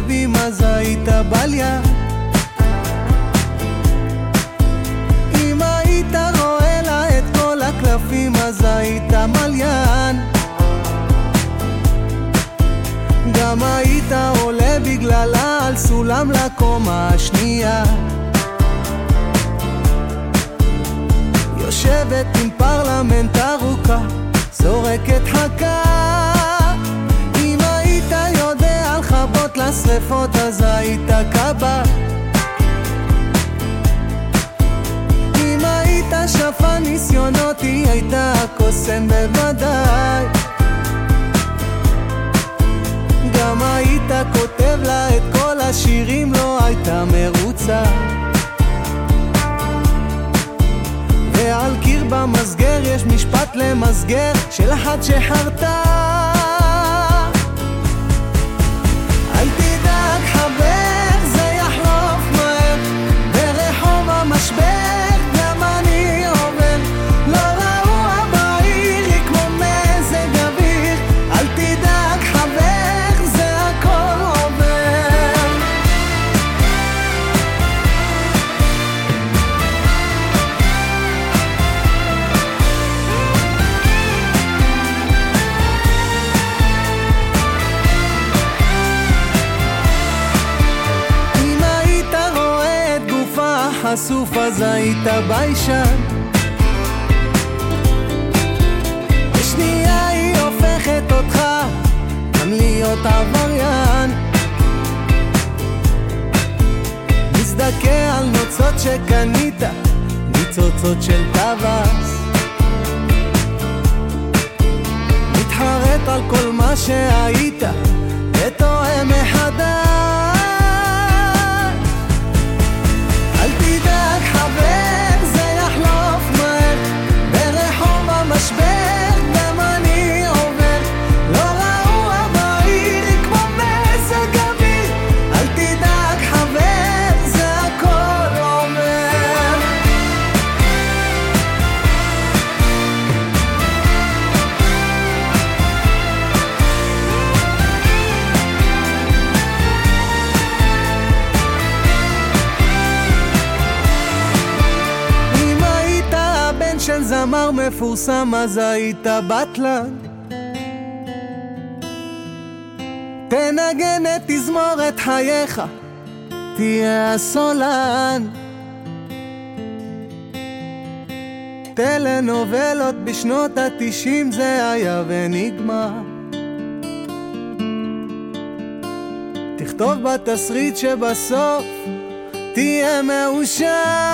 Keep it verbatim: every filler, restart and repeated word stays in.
עקבים אז היית בליה. אם היית רואה לה את כל הקלפים אז היית מליין. גם היית עולה בגללה על סולם לקומה השנייה. יושבת עם פרלמנט ארוכה, זורקת חכה. אם היית יודע לחבות לשרפות אז היית קבע. אם היית שפה ניסיונות היא הייתה קוסם בוודאי. גם היית כותב לה את כל השירים, לא הייתה מרוצה. ועל קיר במסגר יש משפט למסגר של אחת שחרתה. אל תדאג חבר זה יחלוף מהר, ברחוב המשבר גם אני עובר. לא רעוע בעיר היא כמו מזג אוויר. אל תדאג חבר זה הכל עובר. אם היית רואה את גופה חשוף אז היית ביישן. בשנייה היא הופכת אותך גם להיות עבריין. מזדכה על נוצות שקנית, ניצוצות של טווס. מתחרט על כל מה שהיית וטועה מחדש. אל תדאג חבר זה יחלוף מהר, ברחוב המשבר גם אני עובר. לא רעוע בעיר היא כמו מזג אוויר. אל תדאג חבר זה הכל עובר. אם היית הבן של זמר מפורסם אז היית בטלן. תנגן את תזמורת חייך, תהיה הסולן. טלנובלות בשנות התשעים זה היה ונגמר. תכתוב בתסריט שבסוף תהיה מאושר.